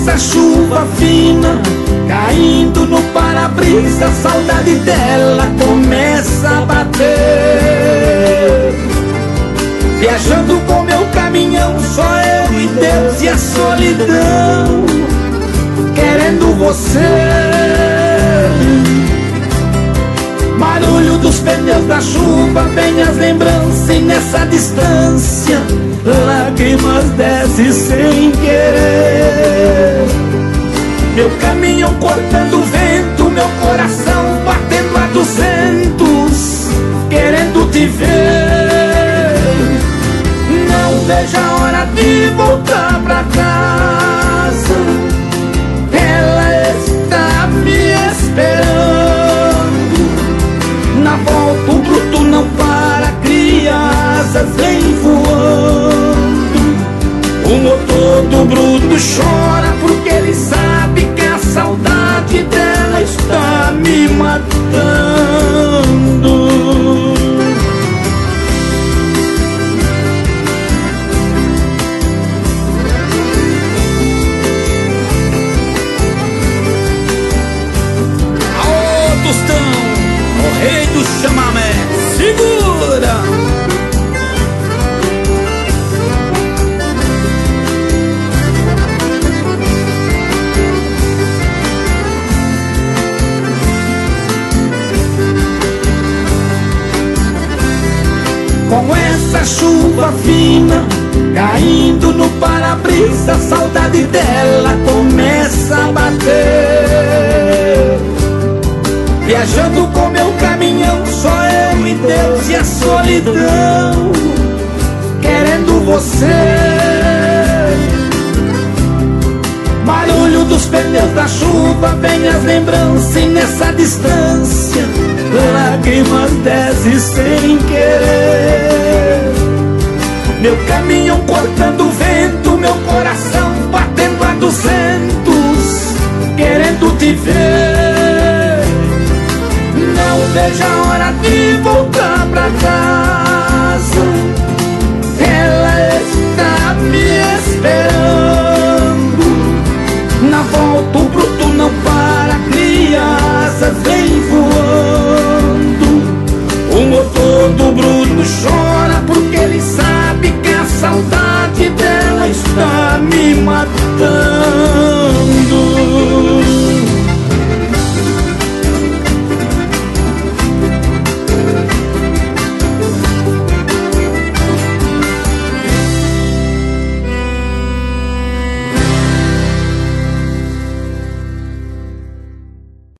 essa chuva fina caindo no para-brisa, a saudade dela começa a bater. Viajando com meu caminhão, só eu e Deus e a solidão, querendo você. Barulho dos pneus da chuva, vem as lembranças e nessa distância lágrimas descem sem querer. Meu caminhão cortando o vento, meu coração batendo a 200, querendo te ver. Não vejo a hora de voltar pra casa, ela está me esperando. Na volta o bruto não para, crianças vem voando. O motor do bruto chora porque ele sabe que a saudade dela está me matando. Aô, Tostão, o rei do chamamé, segura! Com essa chuva fina caindo no para-brisa, a saudade dela começa a bater. Viajando com meu caminhão, só eu e Deus e a solidão, querendo você. Barulho dos pneus da chuva, vem as lembranças e nessa distância lágrimas descem sem querer. Meu caminhão cortando o vento, meu coração batendo a 200, querendo te ver. Não vejo a hora de voltar pra casa, ela está me esperando. Na volta o bruto não para, crianças vem voando. O motor do bruto chora